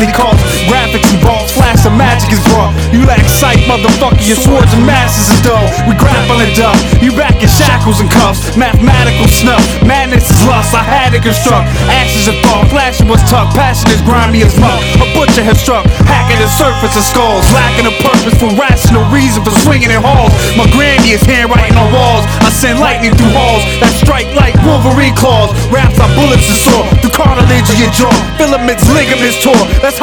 Because graphics involved, flash of magic is brought. You lack sight, motherfucker, your swords and masses is dull. We grappling duck, you back in shackles and cuffs. Mathematical snuff, madness is lust. I had to construct, ashes of thought. Flashing was tough, passion is grimy as muck. A butcher has struck, hacking the surface of skulls. Lacking a purpose for rational reason for swinging in halls. My granny is handwriting on walls. I send lightning through halls that strike like Wolverine claws. Raps are bullets and saw through cartilage of your jaw. Filaments, ligaments tore. That's